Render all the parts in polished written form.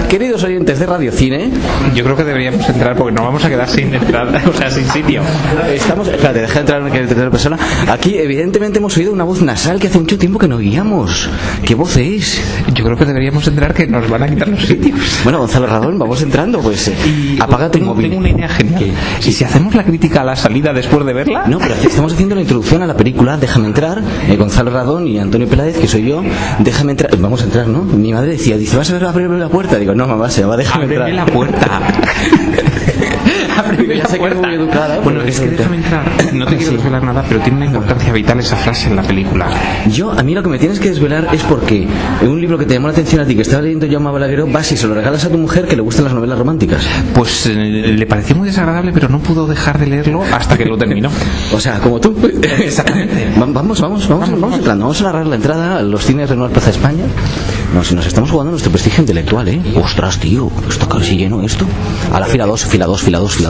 Queridos oyentes de Radio Cine, yo creo que deberíamos entrar porque nos vamos a quedar sin entrada, o sea, sin sitio. Espérate, deja de entrar una tercera persona. Aquí, evidentemente, hemos oído una voz nasal que hace mucho tiempo que no oíamos. ¿Qué voz es? Yo creo que deberíamos entrar, que nos van a quitar los sitios. Bueno, Gonzalo Radón, vamos entrando, pues. Apaga tu móvil. Tengo una idea genial. ¿Y si hacemos la crítica a la salida después de verla? No, pero estamos haciendo la introducción a la película. Déjame entrar. Gonzalo Radón y Antonio Peláez, que soy yo. Déjame entrar. Vamos a entrar, ¿no? Mi madre decía, dice, ¿vas a abrirme la puerta? Digo, no, mamá, se va, déjame entrar. Ábreme la puerta. Ábreme la puerta. Educada, bueno, es que déjame entrar. No te quiero desvelar nada, pero tiene una importancia vital esa frase en la película. A mí lo que me tienes que desvelar es porque en un libro que te llamó la atención a ti, que estaba leyendo Jaume Balagueró, vas y se lo regalas a tu mujer que le gustan las novelas románticas. Pues le pareció muy desagradable, pero no pudo dejar de leerlo hasta que lo terminó. O sea, como tú. Exactamente. Vamos entrando. Vamos a narrar la entrada a los cines Renoir Plaza España. No, si nos estamos jugando nuestro prestigio intelectual, ¿eh? Ostras, tío, está casi lleno esto. A la fila 2. Fila 2,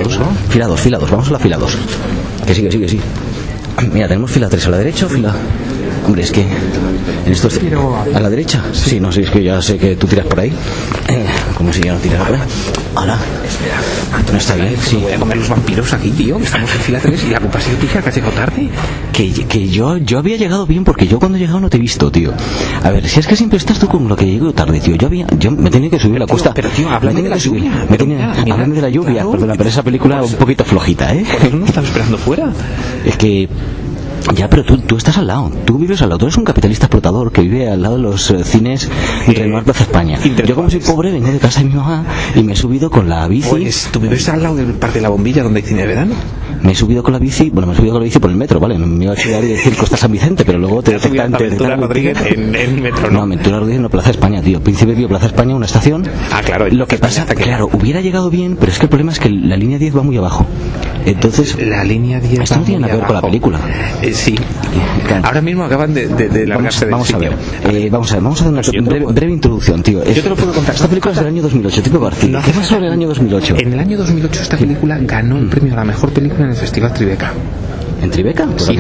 vamos a la fila 2. Que sí. Mira, tenemos fila 3 a la derecha o fila... Hombre, es que en esto a la derecha. Sí, no sé, es que ya sé que tú tiras por ahí. Como si yo no tirara por ahí. Hola. Espera. No está bien. Sí. Voy a comer los vampiros aquí, tío. Que estamos en fila 3 y la culpa ha sido tuya, que has llegado tarde. Que yo había llegado bien porque yo cuando he llegado no te he visto, tío. A ver, si es que siempre estás tú con lo que llego tarde, tío. Yo me tenía que subir la cuesta. Pero tío, háblame de la lluvia. Háblame de la lluvia. Claro, perdona, pero esa película un poquito flojita, ¿eh? ¿Por qué no estás esperando fuera? Es que... Ya, pero tú estás al lado. Tú vives al lado. Tú eres un capitalista explotador que vive al lado de los cines Renoir Plaza España. Yo, como soy pobre, vengo de casa de mi mamá y me he subido con la bici. Pues, ¿tú vives al lado del Parque de la Bombilla donde hay cine de verano? Me he subido con la bici por el metro, ¿vale? Me iba a llegar y decir Costa San Vicente, pero luego te detectan... Ventura Rodríguez en metro, ¿no? No, Ventura Rodríguez no, Plaza España, tío. Príncipe Pío, Plaza España, una estación. Ah, claro. Lo que pasa, claro, hubiera llegado bien, pero es que el problema es que la línea 10 va muy abajo. Entonces... La línea 10 esto no tiene nada que ver con la película. Sí. Claro. Ahora mismo acaban de largarse del sitio. Vamos a hacer una breve introducción, tío. Yo te lo puedo contar. Esta película es del año 2008, tipo García. ¿Qué pasa sobre el año 2008? En el año 2008 esta película ganó el premio a la mejor película en el Festival Tribeca. ¿En Tribeca? Sí.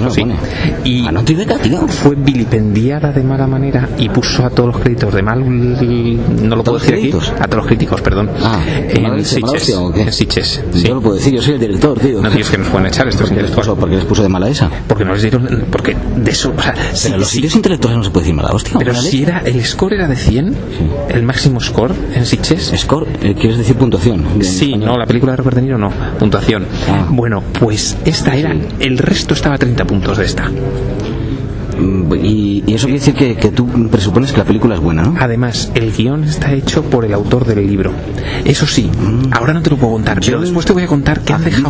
Y no Tribeca, tío. Fue vilipendiada de mala manera y puso a todos los créditos de mal, no lo puedo decir aquí, a todos los críticos, perdón. En Sitges. En Sitges. Sí. Yo lo puedo decir, yo soy el director, tío. No, tío, es que nos pueden echar estos intelectuales. ¿Por qué les puso de mala esa? Porque no les dieron, porque de eso, o sea, pero los sitios intelectuales no se puede decir mala hostia. Pero si era, el score era de 100, el máximo score en Sitges. ¿Score? ¿Quieres decir puntuación? Sí, no, la película de Robert De Niro no, puntuación. Bueno, pues esta era, el resto estaba a 30 puntos de esta. Y eso quiere decir que tú presupones que la película es buena, ¿no? Además, el guión está hecho por el autor del libro. Eso sí, ahora no te lo puedo contar, pero después te voy a contar que han dejado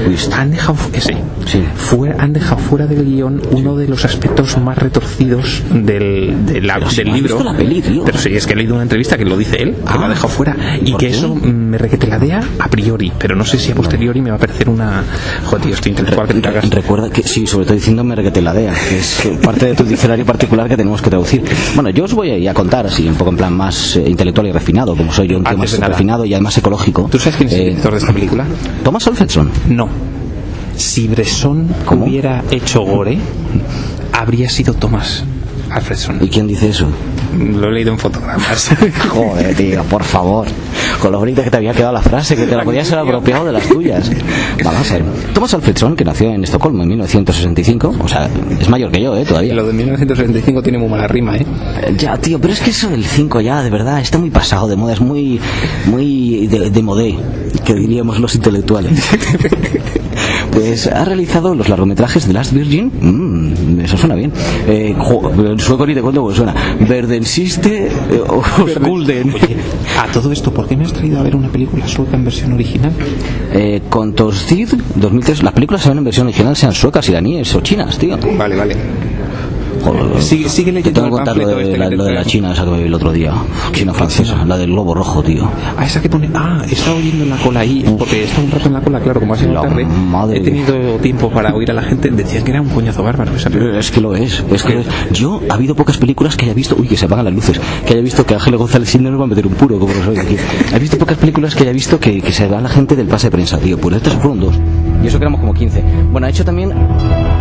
fuera del guión uno de los aspectos más retorcidos del libro. La peli, tío. Pero sí, es que he leído una entrevista que lo dice él, que lo ha dejado fuera, y que eso me requeteladea a priori, pero no sé si a posteriori me va a parecer una... Joder, tío, estoy intelectual que te cagas. Recuerda que sí, sobre todo diciendo me requeteladea, que es parte de tu diccionario particular que tenemos que traducir. Bueno, yo os voy a contar así un poco en plan más intelectual y refinado, como soy yo, un tío más refinado y además ecológico. ¿Tú sabes quién es el director de esta película? Thomas Alfredson. No. Si Bresson hubiera hecho Gore, habría sido Thomas Alfredson. ¿Y quién dice eso? Lo he leído en fotogramas. Joder, tío, por favor. Con lo bonita que te había quedado la frase, que te la podías haber apropiado de las tuyas. Vamos a ver. Thomas Alfredson, que nació en Estocolmo en 1965, o sea, es mayor que yo, todavía. Lo de 1965 tiene muy mala rima, Ya, tío, pero es que eso del 5 ya, de verdad, está muy pasado de moda, es muy de modé, que diríamos los intelectuales. Pues ha realizado los largometrajes The Last Virgin, eso suena bien. El sueco ni te cuento cómo suena. Verdensiste o Skulden. Oye, a todo esto, ¿por qué me has traído a ver una película sueca en versión original? Con Torcid 2003, las películas se ven en versión original, sean suecas, iraníes o chinas, tío. Vale. Sigue leyendo. Te tengo que contar lo de la China, esa que vi el otro día. China francesa, la del globo rojo, tío. Esa que pone. Estaba oyendo en la cola ahí, porque he estado un rato en la cola, claro, como ha sido tarde. He tenido tiempo para oír a la gente. Decían que era un coñazo bárbaro esa película. Es que lo es. Yo ha habido pocas películas que haya visto. Uy, que se apagan las luces. Que haya visto que Ángel González Silva nos va a meter un puro, como lo soy aquí. He visto pocas películas que haya visto que se va la gente del pase de prensa, tío. Pues estas fueron 2. Y eso que éramos como 15. Bueno, ha hecho también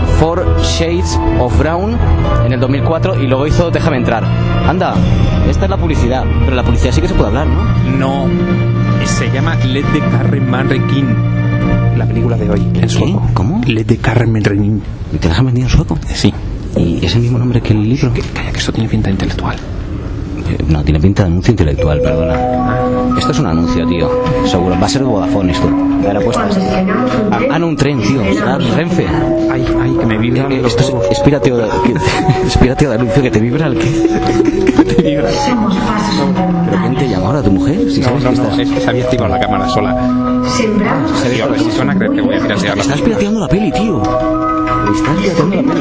Four Shades of Brown en el 2004 y luego hizo Déjame entrar. Anda, esta es la publicidad, pero la publicidad sí que se puede hablar, ¿no? No, se llama Let the Carmen Manrekin, la película de hoy, en sueco. ¿Cómo? Let the Carmen Manrekin. ¿Te la has vendido en sueco? Sí. ¿Y es el mismo nombre que el libro? Calla, que esto tiene pinta intelectual. No, tiene pinta de anuncio intelectual, perdona. Esto es un anuncio, tío. Seguro, va a ser de Vodafone esto. De la apuesta. No, un tren, tío. Renfe. Ay, que me vibra. Esto es espírateo de anuncio que te vibra el que te vibra. ¿Pero quién te llama ahora? ¿Tu mujer? Si no, es que se había activado la cámara sola. Tío, a ver si suena, creo que voy a piratear. Estás pirateando la peli, tío. Estás pirateando la peli.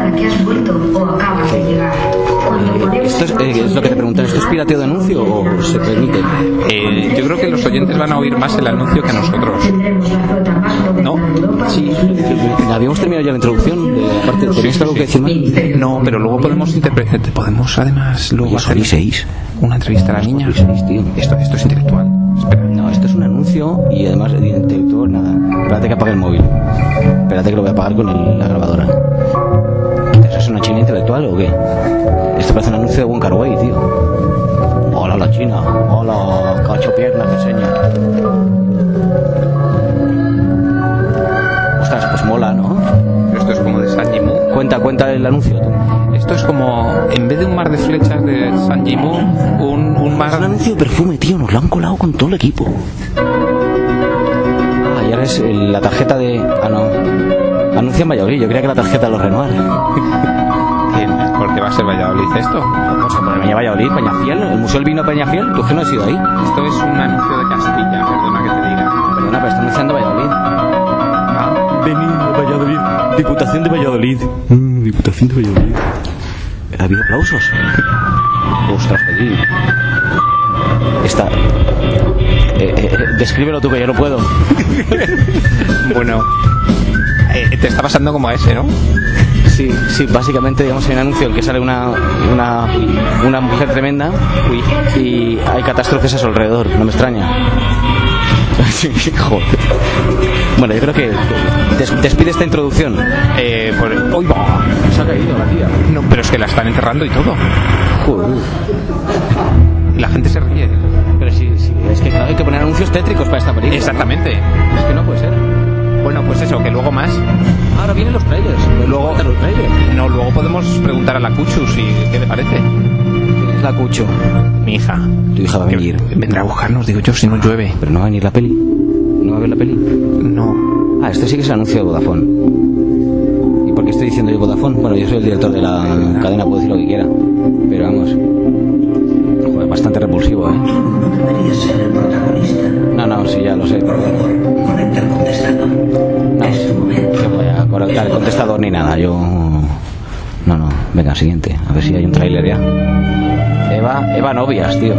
Esto es lo que te preguntan. ¿Esto es pirateo de anuncio o se permite? Yo creo que los oyentes van a oír más el anuncio que nosotros. ¿No? Sí. Habíamos terminado ya la introducción. Aparte, ¿tenéis algo que decir más? No, pero luego podemos interpretar. Podemos además luego hacer una entrevista a la niña. Esto es intelectual. Espera. No, esto es un anuncio y además de intelectual nada. Espérate que apague el móvil. Espérate que lo voy a apagar con la grabadora. ¿Eso es una china intelectual o qué? Esto parece un anuncio de Wong Kar-wai, tío. Hola la china. Hola, cacho pierna que enseña. Ostras, pues mola, ¿no? Esto es como de San Yimou. Cuenta el anuncio, tú. Esto es como, en vez de un mar de flechas de San Yimou, un mar... Es un anuncio de perfume, tío. Nos lo han colado con todo el equipo. Y ahora es la tarjeta de... no. Anuncia en Valladolid. Yo creía que la tarjeta de los Renoir. ¿Por qué va a ser Valladolid esto? Pues por el Valladolid, Peñafiel, el Museo del Vino Peñafiel. ¿Tú que no has ido ahí? Esto es un anuncio de Castilla, perdona que te diga. Perdona, pero está anunciando Valladolid. Venid a Valladolid. Diputación de Valladolid. Diputación de Valladolid. ¿Ha habido aplausos? Ostras, Pedri. Está... descríbelo tú, que yo no puedo. Bueno, te está pasando como a ese, ¿no? Sí, básicamente, digamos, hay un anuncio en el que sale una mujer tremenda y hay catástrofes a su alrededor, no me extraña. Joder. Bueno, yo creo que despide esta introducción. ¡Uy, va! Se ha caído la tía. No, pero es que la están enterrando y todo. Joder. Y la gente se ríe. Pero sí, es que claro, hay que poner anuncios tétricos para esta película. Exactamente. Es que no puede ser. Bueno, pues eso, que luego más. Ahora vienen los trailers. Luego podemos preguntar a la Cuchu si qué le parece. ¿Quién es la Cuchu? Mi hija. Tu hija va a venir. Vendrá a buscarnos, digo yo, si no llueve. Pero no va a venir la peli. ¿No va a ver la peli? No. Este sí que es el anuncio de Vodafone. ¿Y por qué estoy diciendo yo Vodafone? Bueno, yo soy el director de la cadena, puedo decir lo que quiera. Pero vamos. Joder, bastante repulsivo, ¿eh? No deberías ser el protagonista. No, sí, ya lo sé. Conecta el contestador. No, que voy a conectar el contestador ni nada. Yo... No. Venga, siguiente. A ver si hay un tráiler ya. Eva Novias, tío.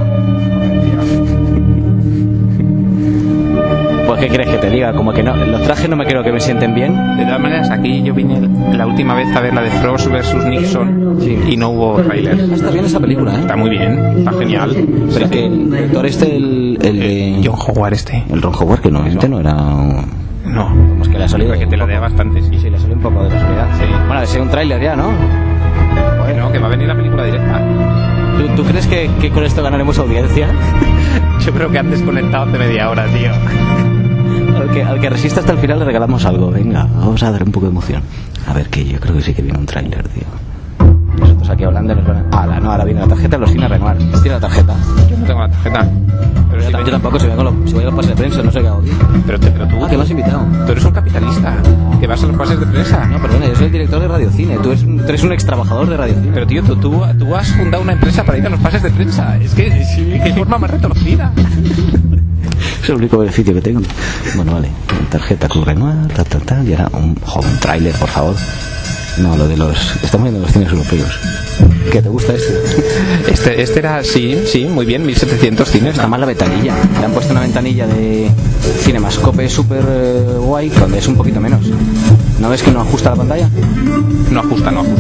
Pues, ¿qué crees que te diga? Como que no, los trajes no me creo que me sienten bien. De todas maneras, aquí yo vine la última vez a ver la de Frost vs Nixon y no hubo tráiler. Está bien esa película, ¿eh? Está muy bien, está genial. Pero es que el director el de... John Howard el Ron Howard, que normalmente no era... No. Es que le ha salido... Que te lo dé bastante, sí. Sí, le salió un poco de casualidad. Sí. Bueno, de ser un tráiler ya, ¿no? Bueno, que va a venir la película directa. ¿Tú crees que con esto ganaremos audiencia? Yo creo que han desconectado hace media hora, tío. Al que resista hasta el final le regalamos algo. Venga, vamos a dar un poco de emoción. A ver, que yo creo que sí que viene un tráiler, tío. Nosotros aquí hablando nos van a... ahora viene la tarjeta de los cines Renoir. ¿Tiene la tarjeta? Yo no tengo la tarjeta. Pero yo tampoco, si voy a los pases de prensa, no sé qué hago, tío. Pero tú... que me has invitado. Tú eres un capitalista, que vas a los pases de prensa. No, perdona, yo soy el director de Radio Cine. Tú eres un ex trabajador de Radio Cine. Pero tío, tú has fundado una empresa para ir a los pases de prensa. Es que qué forma más retorcida. Es el único beneficio que tengo. Bueno, vale. Tarjeta Cruz Renoir, tal. Y ahora un tráiler, por favor. No, lo de los... Estamos viendo los cines europeos. ¿Qué te gusta este? Este era, sí, muy bien, 1700 cines. Está más la ventanilla. Le han puesto una ventanilla de Cinemascope súper guay, donde es un poquito menos. ¿No ves que no ajusta la pantalla? No ajusta. No.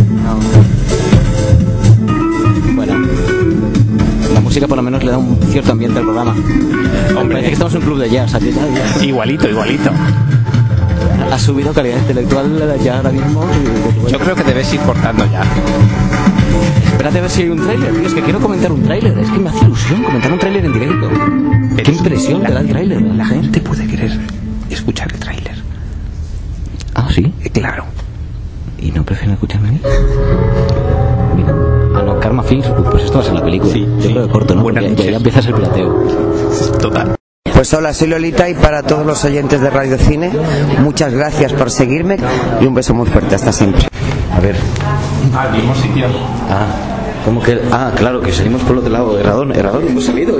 Bueno, la música por lo menos le da un cierto ambiente al programa. Hombre, parece que estamos en un club de jazz aquí. Igualito. ha subido calidad intelectual ya ahora mismo. Yo creo que debes ir cortando ya. Espérate a ver si hay un tráiler, tío. Es que quiero comentar un tráiler. Es que me hace ilusión comentar un tráiler en directo. Qué impresión te da el tráiler. La gente puede querer escuchar el tráiler. Ah, ¿sí? Claro. ¿Y no prefieren escucharme a mí? Mira. Ah, no, Karma Films. Pues esto va a ser la película. Sí, yo creo que corto, ¿no? Porque ya empiezas el pirateo. Total. Pues hola, soy Lolita y para todos los oyentes de Radio Cine, muchas gracias por seguirme y un beso muy fuerte, hasta siempre. A ver. Al mismo sitio. Ah, ¿cómo que? Ah, claro, que salimos por el otro lado. Erradón, hemos salido.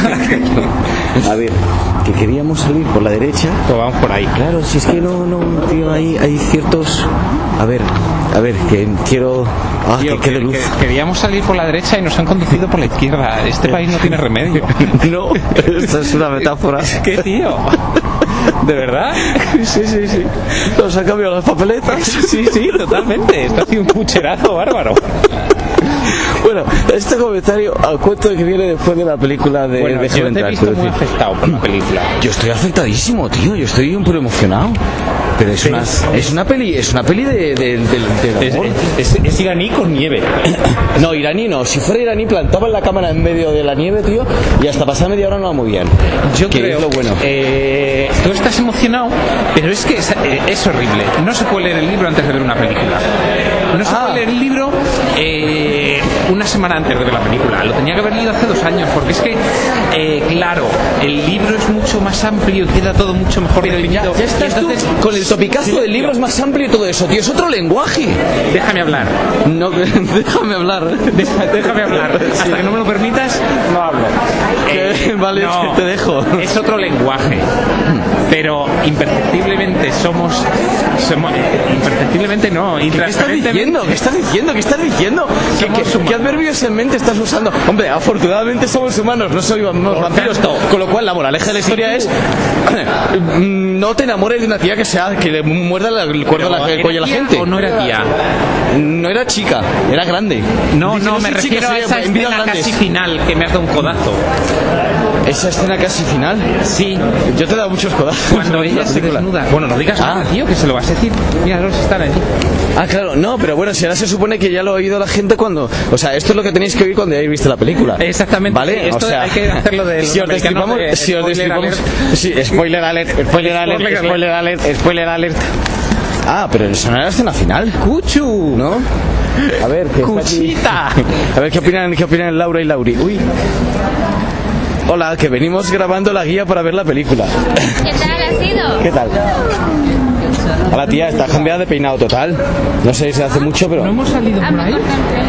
A ver, que queríamos salir por la derecha. Pues vamos por ahí. Claro, si es que no, tío, hay ciertos... A ver, que quiero... Ah, tío, que de luz. Queríamos salir por la derecha y nos han conducido por la izquierda. Este país no tiene remedio. No, esto es una metáfora. ¿Qué, tío? ¿De verdad? Sí. Nos han cambiado las papeletas. Sí, totalmente. Esto ha sido un pucherazo bárbaro. Bueno, este comentario al cuento que viene después de la película de... Bueno, yo te he visto muy afectado por la película. Yo estoy afectadísimo, tío. Yo estoy un poco emocionado. Pero es una peli de amor. Es iraní con nieve. No, iraní no. Si fuera iraní plantaban la cámara en medio de la nieve, tío, y hasta pasar media hora no va muy bien. Yo creo es lo bueno. Tú estás emocionado, pero es que es horrible. No se puede leer el libro antes de ver una película. No se puede leer el libro una semana antes de ver la película. Lo tenía que haber leído hace 2 años, porque es que, claro, el libro es mucho más amplio y queda todo mucho mejor definido. Ya estás entonces, tú con el topicazo del libro es más amplio y todo eso, tío. Es otro lenguaje. Déjame hablar. No, déjame hablar. Déjame hablar. Hasta que no me lo permitas, no hablo. Vale, no, es que te dejo. Es otro lenguaje. Pero imperceptiblemente somos imperceptiblemente no. ¿Qué estás diciendo? ¿Qué adverbios en mente estás usando? Hombre, afortunadamente somos humanos, no somos vampiros. Con lo cual la moraleja de la historia es no te enamores de una tía que le muerda el cuello a la gente. ¿O no era tía? No era chica, era grande. No, me refiero a esa escena casi final que me has dado un codazo. ¿Esa escena casi final? Sí. Yo te he dado muchos codazos. Cuando ella se desnuda. Bueno, no digas nada, tío, que se lo vas a decir. Mira, los están allí. Ah, claro, no, pero bueno, si ahora se supone que ya lo ha oído la gente cuando... O sea, esto es lo que tenéis que oír cuando hayáis visto la película. Exactamente. ¿Vale? Esto o sea, hay que hacerlo del... Si os destripamos... Sí, spoiler alert. Ah, pero eso no era la escena final. ¡Cuchu! ¿No? A ver, ¿qué ¡Cuchita! A ver, ¿qué opinan Laura y Lauri? Uy. Hola, que venimos grabando la guía para ver la película. ¿Qué tal ha sido? ¿Qué tal? Hola, tía, estás cambiada de peinado total. No sé si hace mucho, pero... ¿No hemos salido por ahí?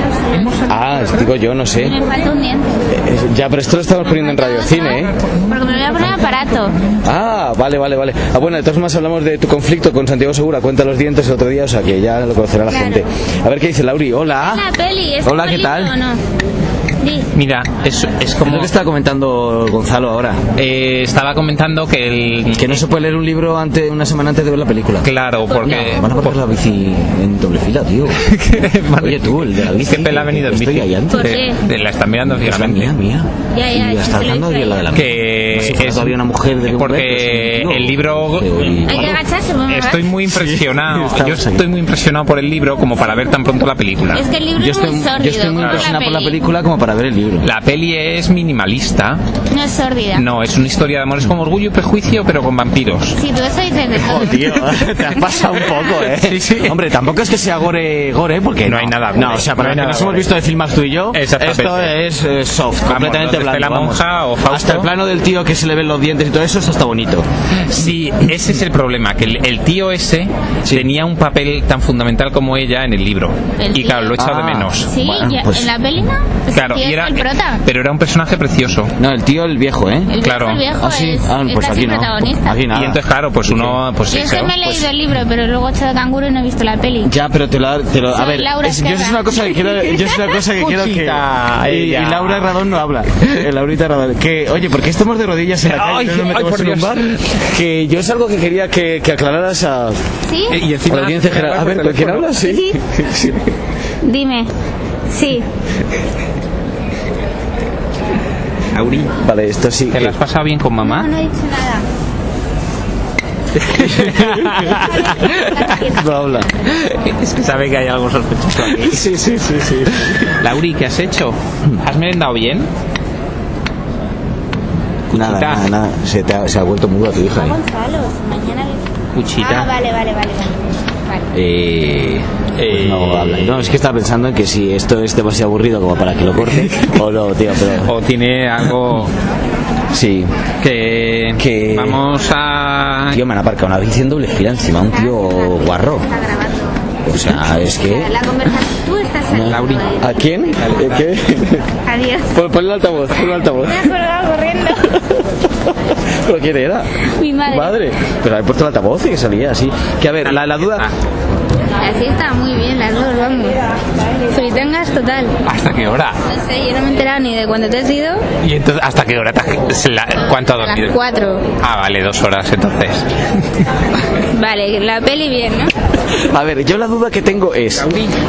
Digo yo, no sé. Me falta un diente. Ya, pero esto lo estamos poniendo en Radio Cine, ¿eh? Porque me lo voy a poner aparato. Ah, vale. Ah, bueno, de todas formas hablamos de tu conflicto con Santiago Segura. Cuenta los dientes el otro día, o sea que ya lo conocerá la gente. A ver qué dice Lauri. Hola. La peli, ¿es hola, ¿qué tal? ¿O no? Mira, es como... Es lo que estaba comentando Gonzalo ahora. Estaba comentando que no se puede leer un libro una semana antes de ver la película. Claro, porque... Van a poner la bici en doble fila, tío. Oye, tú, el de la bici. ¿Qué pela ha venido en bici? Estoy ahí antes. ¿Por qué? La están mirando fijamente. Mía. Ya, y está hablando de la de la que es todavía una mujer de porque el libro... Hay que agacharse, Estoy muy impresionado. Yo estoy muy impresionado por el libro como para ver tan pronto la película. Es que el libro es muy sórdido. Yo estoy muy impresionado por la película como para ver el libro. La peli es minimalista. No es sórdida. No, es una historia de amor. Es como Orgullo y Prejuicio, pero con vampiros. Sí, tú eso dices de todo. Tío, te has pasado un poco, ¿eh? Sí. Hombre, tampoco es que sea gore, porque no hay nada. No, o sea, para que nos hemos visto de filmas tú y yo, esto es soft, completamente blando. La monja o Fausto. Hasta el plano del tío que se le ven los dientes y todo eso, está bonito. Sí, ese es el problema, que el tío ese tenía un papel tan fundamental como ella en el libro. Y claro, lo he echado de menos. Sí, bueno, pues, en la peli no. Pues claro, y era, el prota. Pero era un personaje precioso. No, el tío, el viejo, ¿eh? El viejo es pues casi aquí no. protagonista. Aquí nada. Y entonces, claro, pues uno... Pues yo me he leído el libro, pero luego he hecho de canguro y no he visto la peli. Ya, pero te lo a ver, yo es una cosa que quiero que... Y Laura Radón no habla. Laurita Radón. Que, oye, ¿por qué estamos de rodillas en la calle? No nos metemos en un bar. Que yo es algo que quería que aclararas a... ¿Sí? Y encima a la audiencia general. A ver, ¿con quién hablas? Sí. Dime. Sí. Auri. Vale, esto sí. ¿Te lo has pasado bien con mamá? No he dicho nada. No habla. Es que sabe que hay algo sospechoso aquí. Sí. Lauri, ¿qué has hecho? ¿Has merendado bien? Nada. Se ha vuelto muda tu hija. Gonzalo, mañana... Cuchita. Ah, vale. Pues no habla. No, es que estaba pensando en que si esto es demasiado aburrido como para que lo corte o no, tío, pero... O tiene algo... Sí. Que vamos a... Tío, me han aparcado una bici en doble fila encima, un tío guarro. Está grabando. O sea, es que... La conversación... Tú estás ahí. Lauri. ¿A quién? ¿Qué? Adiós. Ponle el altavoz, Me ha colgado corriendo. ¿Pero quién era? Mi madre. Pero he puesto el altavoz y que salía así. Que a ver, la duda... Así está muy bien, las dos, vamos. Fritangas total. ¿Hasta qué hora? No sé, yo no me he enterado ni de cuándo te has ido. ¿Y entonces hasta qué hora? ¿Cuánto ha A dormido? las 4. Ah, vale, 2 horas entonces. Vale, la peli bien, ¿no? A ver, yo la duda que tengo es...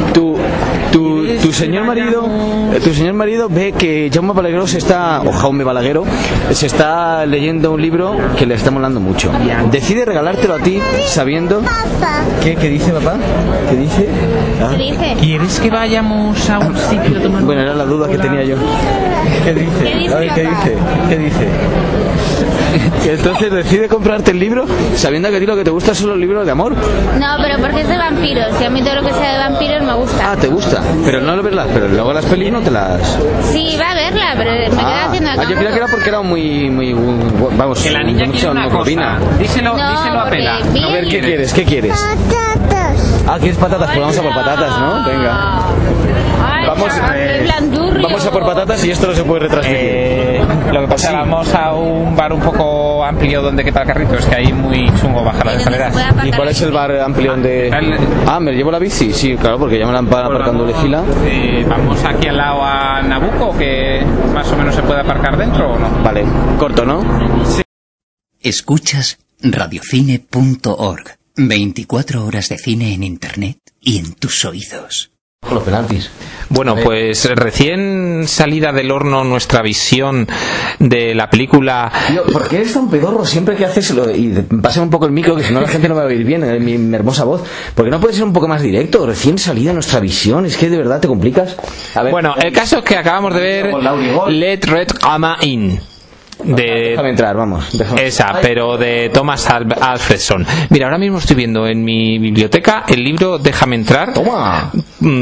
Tu señor marido ve que Jaume Balagueró Jaume Balagueró se está leyendo un libro que le está molando mucho. Decide regalártelo a ti sabiendo... ¿Qué dice, papá? ¿Qué dice? ¿Qué dice? ¿Quieres que vayamos a un sitio a tomar? Bueno, era la duda que tenía yo. ¿Qué dice? ¿Qué dice, A ver, papá? ¿Qué dice? Que entonces decide comprarte el libro sabiendo que a ti lo que te gusta son los libros de amor. No, pero porque es de vampiros. Y a mí todo lo que sea de vampiros me gusta. Ah, ¿te gusta? Pero no lo verlas, pero luego las pelis no te las... Sí, va a verla, pero me quedo haciendo el yo creía que era porque era muy vamos, Que la niña quiere una cosa. Díselo a Pela. porque A ver, ¿qué quieres? Ah, ¿quieres patatas? Pues vamos a por patatas, ¿no? Venga. Ay, Vamos, qué blandurrio. Vamos a por patatas y esto no se puede retransmitir. Lo que pasa, vamos a un bar un poco amplio donde quepa el carrito. Es que hay muy chungo bajar las escaleras. ¿Y cuál es el bar amplio donde...? Ah, ¿me llevo la bici? Sí, claro, porque ya me la han aparcando de fila. Vamos aquí al lado a Nabucco, que más o menos se puede aparcar dentro, ¿o no? Vale, corto, ¿no? Sí. Escuchas radiocine.org. 24 horas de cine en internet y en tus oídos. Los penaltis. Bueno, pues recién salida del horno nuestra visión de la película. Tío, ¿por qué eres tan pedorro siempre que haces y pásame un poco el micro, que si no la gente no me va a oír bien mi hermosa voz? ¿Por qué no puedes ser un poco más directo? Recién salida nuestra visión, es que de verdad te complicas. A ver, Bueno, el caso es que acabamos de ver Let Red Ama In. Déjame entrar, vamos. Esa, pero de Thomas Alfredson. Mira, ahora mismo estoy viendo en mi biblioteca el libro Déjame entrar. Toma.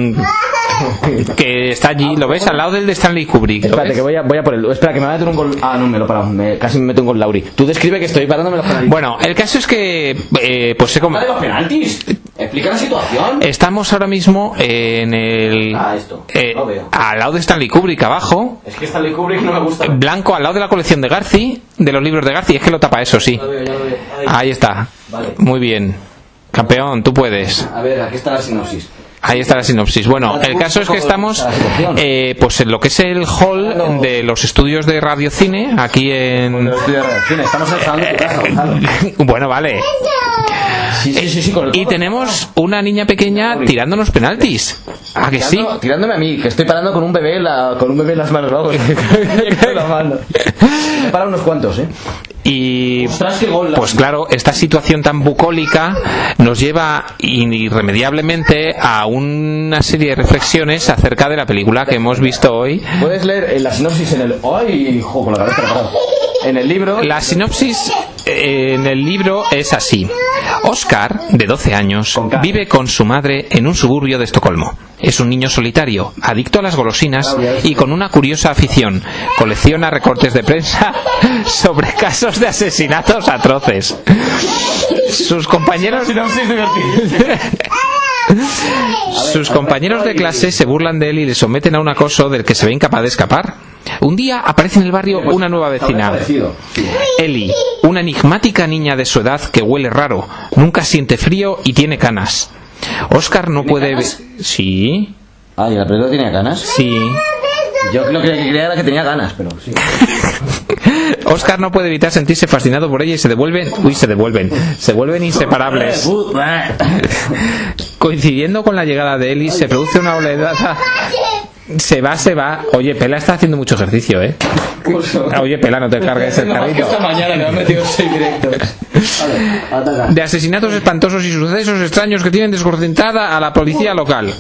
Que está allí, ¿lo ves? Al lado del de Stanley Kubrick. Espérate, que voy a por él. Espera, que me va a meter un gol. Ah, no, me lo he parado. Casi me meto un gol, Lauri. Tú describe que estoy parándome los penaltis. Bueno, el caso es que pues sé cómo. ¿De los penaltis? Explica la situación. Estamos ahora mismo en el esto. Lo veo. al lado de Stanley Kubrick abajo. Es que Stanley Kubrick no me gusta. Blanco al lado de la colección de Garci, de los libros de Garci, es que lo tapa eso, sí. Ya lo veo. Ahí está. Vale. Muy bien. Campeón, tú puedes. A ver, aquí está la sinopsis. Ahí está la sinopsis. Bueno, el caso es que estamos pues en lo que es el hall de los estudios de radiocine aquí en... Estamos entrando en tu casa, Gonzalo. Bueno, vale. Sí, con el Y tenemos una niña pequeña tirándonos penaltis. ¿Ah, que sí? Tirándome a mí, que estoy parando con un bebé en las manos, vamos. Me para unos cuantos, Y Ostras, qué gol, pues claro, esta situación tan bucólica nos lleva irremediablemente a una serie de reflexiones acerca de la película que hemos visto hoy. Puedes leer la sinopsis en el... ¡Ay, hijo, con la cabeza preparada! En el libro... La sinopsis en el libro es así. Oscar, de 12 años, vive con su madre en un suburbio de Estocolmo. Es un niño solitario, adicto a las golosinas y con una curiosa afición. Colecciona recortes de prensa sobre casos de asesinatos atroces. Sus compañeros... Sus compañeros de clase se burlan de él y le someten a un acoso del que se ve incapaz de escapar. Un día aparece en el barrio una nueva vecina, Ellie, una enigmática niña de su edad que huele raro, nunca siente frío y tiene canas. Oscar no puede... ¿Sí? Ah, ¿y la película tenía ganas? Sí. Yo lo que creía era que tenía ganas, pero sí. Oscar no puede evitar sentirse fascinado por ella y se vuelven inseparables. Coincidiendo con la llegada de Ellie, se produce una oleada Se va. Oye, Pela está haciendo mucho ejercicio, ¿eh? Oye, Pela, no te cargues el carrito. Esta mañana me han metido 6 directos. De asesinatos espantosos y sucesos extraños que tienen desconcentrada a la policía local.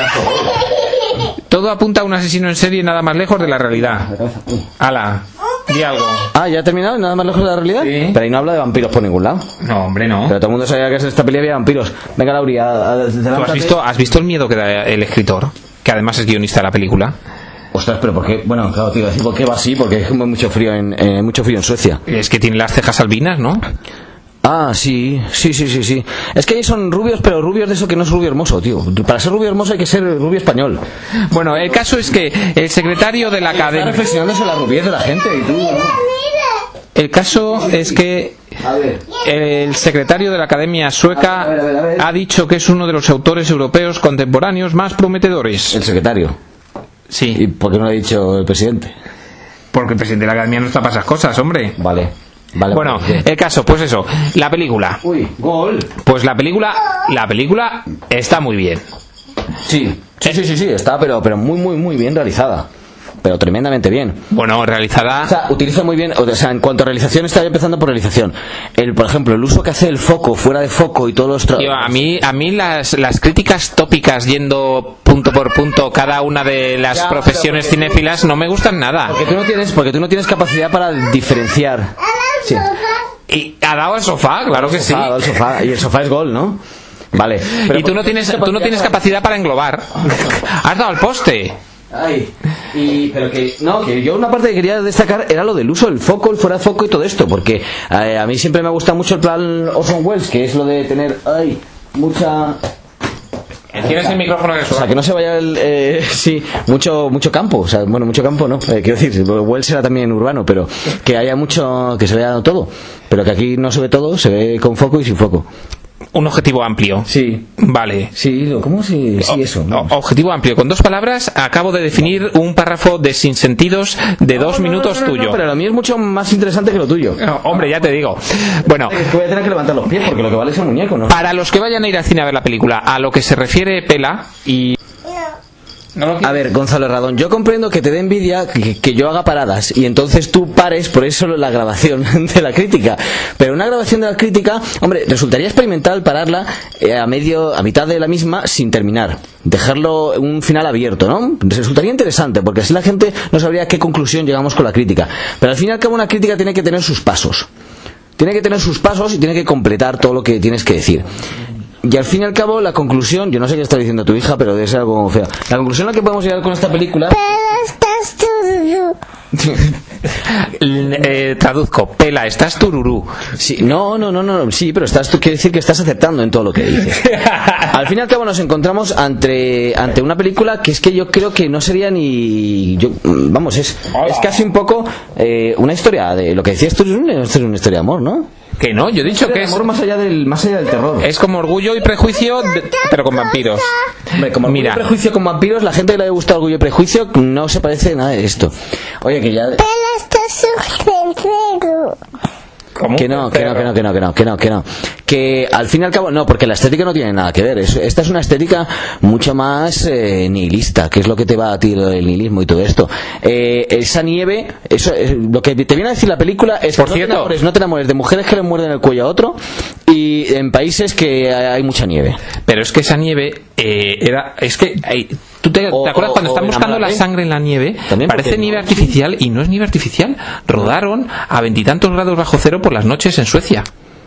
Todo apunta a un asesino en serie nada más lejos de la realidad. Ala, di algo. Ah, ¿ya ha terminado? ¿Nada más lejos de la realidad? Sí. Pero ahí no habla de vampiros por ningún lado. No, hombre, no. Pero todo el mundo sabía que en esta peli había vampiros. Venga, Lauri, ¿Tú has visto el miedo que da el escritor? Que además es guionista de la película. Ostras, pero ¿por qué? Bueno, claro, tío, ¿por qué va así? Porque hay mucho frío en Suecia. Es que tiene las cejas albinas, ¿no? Ah, sí. Es que ahí son rubios, pero rubios de eso que no es rubio hermoso, tío. Para ser rubio hermoso hay que ser rubio español. Bueno, el caso es que el secretario de la academia... Está reflexionando sobre la rubiez de la gente y tú, ¿no? El caso es que el secretario de la Academia Sueca a ver. ha dicho que es uno de los autores europeos contemporáneos más prometedores. El secretario. Sí. ¿Y por qué no lo ha dicho el presidente? Porque el presidente de la Academia no está para esas cosas, hombre. Vale. Bueno, el caso, pues eso, la película. Uy, gol. Pues la película está muy bien. Sí, está, pero muy bien realizada. Pero tremendamente bien. Bueno, realizada... O sea, utiliza muy bien, o sea, en cuanto a realización, está empezando por realización. Por ejemplo, el uso que hace el foco, fuera de foco y todos los... Tío, a mí las críticas tópicas yendo punto por punto cada una de las profesiones cinéfilas no me gustan nada. Porque tú no tienes capacidad para diferenciar. Sí. Y ha dado el sofá, claro que sí. Ha dado el sofá, y el sofá es gol, ¿no? Vale. Y tú no tienes capacidad para englobar. Has dado el poste. Ay, pero que yo una parte que quería destacar era lo del uso del foco, el fuera de foco y todo esto, porque a mí siempre me gusta mucho el plan Orson Welles, que es lo de tener mucha... Tienes el micrófono que o sea, que no se vaya mucho campo, o sea, bueno, mucho campo no, quiero decir, Welles era también urbano, pero que haya mucho, que se vea todo, pero que aquí no se ve todo, se ve con foco y sin foco. Un objetivo amplio. Sí. Vale. Sí, ¿cómo sí eso? ¿No? Objetivo amplio. Con 2 palabras acabo de definir un párrafo de sinsentidos de 2 minutos tuyo. No, pero lo mío es mucho más interesante que lo tuyo. No, hombre, ya te digo. Bueno. Voy a tener que levantar los pies porque lo que vale es el muñeco, ¿no? Para los que vayan a ir al cine a ver la película, a lo que se refiere Pela y... A ver, Gonzalo Herradón, yo comprendo que te dé envidia que yo haga paradas y entonces tú pares por eso la grabación de la crítica. Pero una grabación de la crítica, hombre, resultaría experimental pararla a mitad de la misma sin terminar. Dejarlo un final abierto, ¿no? Resultaría interesante porque así la gente no sabría a qué conclusión llegamos con la crítica. Pero al fin y al cabo una crítica tiene que tener sus pasos. Tiene que tener sus pasos y tiene que completar todo lo que tienes que decir. Y al fin y al cabo, la conclusión, yo no sé qué está diciendo tu hija, pero debe ser algo feo. La conclusión a la que podemos llegar con esta película... Traduzco, Pela, estás tururú. Sí, no, sí, pero quiere decir que estás acertando en todo lo que dices. Al fin y al cabo nos encontramos ante una película que es que yo creo que no sería ni... es casi un poco una historia de... Lo que decías tú es una historia de amor, ¿no? Que no, yo he dicho que es amor más allá del terror. Es como Orgullo y Prejuicio, pero con vampiros. Hombre, como Orgullo y Prejuicio con vampiros, la gente que le haya gustado Orgullo y Prejuicio no se parece nada de esto. Oye, que ya... ¿Cómo? Que no. Que al fin y al cabo, no, porque la estética no tiene nada que ver. Esta es una estética mucho más nihilista, que es lo que te va a ti el nihilismo y todo esto. Esa nieve, lo que te viene a decir la película es por que cierto, no te enamores de mujeres que le muerden el cuello a otro y en países que hay mucha nieve. Pero es que esa nieve ¿Tú te acuerdas cuando están buscando la sangre en la nieve? Parece nieve artificial y no es nieve artificial. Rodaron a 20 y tantos grados bajo cero por las noches en Suecia.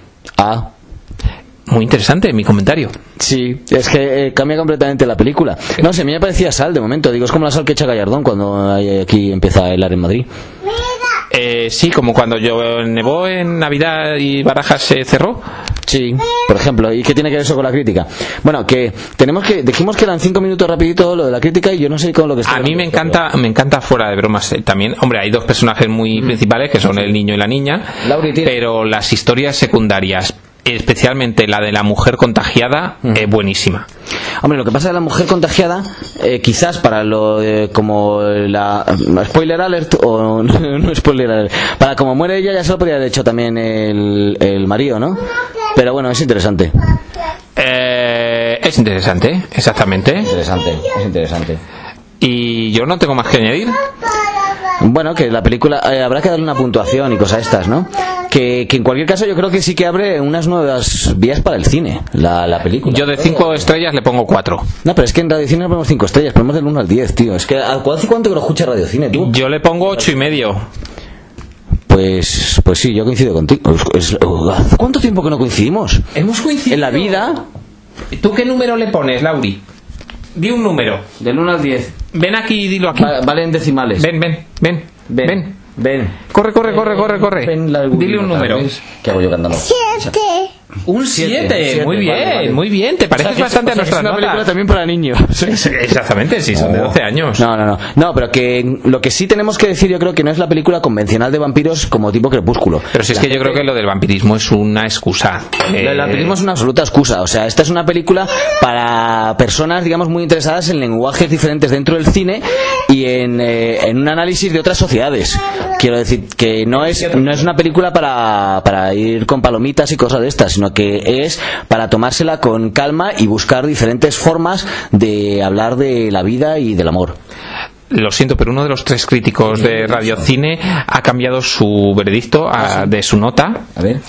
Muy interesante mi comentario. Sí, es que cambia completamente la película. No sé, a mí me parecía sal de momento. Digo, es como la sal que echa Gallardón cuando aquí empieza a helar en Madrid. Sí, como cuando nevó en Navidad y Barajas se cerró. Sí, por ejemplo. ¿Y qué tiene que ver eso con la crítica? Bueno, que dijimos que eran 5 minutos rapidito lo de la crítica y yo no sé con lo que está. A mí me encanta fuera de bromas también. Hombre, hay 2 personajes muy principales que son el niño y la niña, pero las historias secundarias, especialmente la de la mujer contagiada, es buenísima. Hombre, lo que pasa de la mujer contagiada, quizás para como la spoiler alert o no spoiler alert, para como muere ella ya se lo podría haber hecho también el marido, ¿no? Pero bueno, es interesante. Es interesante, exactamente. Es interesante. Y yo no tengo más que añadir. Bueno, que la película habrá que darle una puntuación y cosas estas, ¿no? Que en cualquier caso yo creo que sí que abre unas nuevas vías para el cine, la película. Yo de 5 estrellas le pongo 4. No, pero es que en Radio Cine no ponemos 5 estrellas, ponemos del 1 al 10, tío. Es que ¿hace cuánto que lo escuchas Radio Cine, tú? Yo le pongo 8,5. Pues sí, yo coincido contigo. ¿Hace cuánto tiempo que no coincidimos? Hemos coincidido. En la vida. ¿Tú qué número le pones, Lauri? Di un número. Del 1 al 10. Ven aquí y dilo aquí. Vale en decimales. Ven. Corre. Dile un número. ¿Qué hago yo cantando? 7. Un 7. Muy bien, vale. Muy bien. Te pareces bastante a nuestras notas. Es una película también para niños. Exactamente, sí, son de 12 años. No, pero que lo que sí tenemos que decir, yo creo que no es la película convencional de vampiros como tipo Crepúsculo. Pero si es que yo creo que lo del vampirismo es una excusa. Lo del vampirismo es una absoluta excusa. O sea, esta es una película para personas, digamos, muy interesadas en lenguajes diferentes dentro del cine y en un análisis de otras sociedades. Quiero decir que no es una película para ir con palomitas y cosas de estas, sino que es para tomársela con calma y buscar diferentes formas de hablar de la vida y del amor. Lo siento, pero uno de los 3 críticos de Radio Cine ha cambiado su veredicto de su nota. A ver.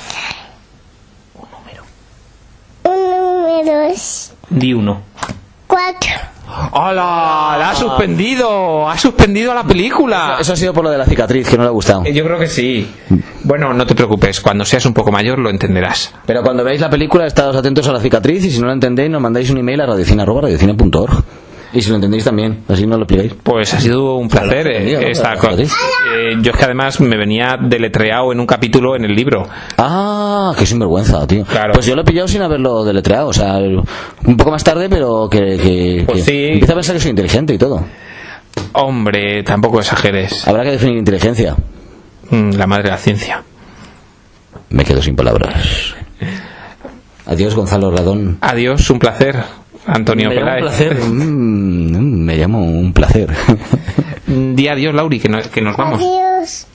Un número. Di 1. 4. ¡Hola! ¡La ha suspendido! ¡Ha suspendido la película! Eso ha sido por lo de la cicatriz, que no le ha gustado. Yo creo que sí. Bueno, no te preocupes. Cuando seas un poco mayor lo entenderás. Pero cuando veáis la película, estaos atentos a la cicatriz y si no la entendéis, nos mandáis un email a radiocine@radiocine.org. Y si lo entendéis también, así no lo explicáis. Pues ha sido un placer esta cosa. Yo es que además me venía deletreado en un capítulo en el libro. Ah, qué sinvergüenza, tío. Claro. Pues yo lo he pillado sin haberlo deletreado. O sea, un poco más tarde, pero que sí. Empieza a pensar que soy inteligente y todo. Hombre, tampoco exageres. Habrá que definir inteligencia. La madre de la ciencia. Me quedo sin palabras. Adiós, Gonzalo Radón. Adiós, un placer, Antonio Peláez. Un placer. Me llamo un placer. Di adiós, Lauri, que nos vamos. Adiós.